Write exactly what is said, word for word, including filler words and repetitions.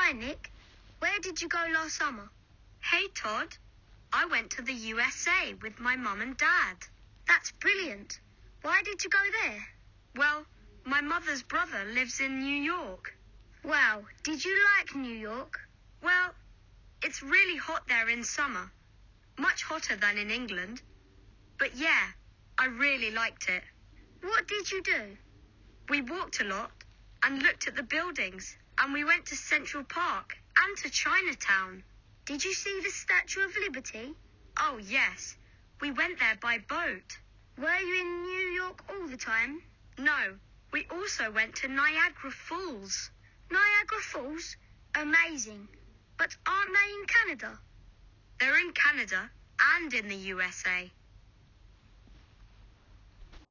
Hi, Nick. Where did you go last summer? Hey, Todd. I went to the U S A with my mum and dad. That's brilliant. Why did you go there? Well, my mother's brother lives in New York. Wow, did you like New York? Well, it's really hot there in summer. Much hotter than in England. But yeah, I really liked it. What did you do? We walked a lot and looked at the buildings, and we went to Central Park and to Chinatown. Did you see the Statue of Liberty? Oh, yes. We went there by boat. Were you in New York all the time? No, we also went to Niagara Falls. Niagara Falls? Amazing. But aren't they in Canada? They're in Canada and in the U S A.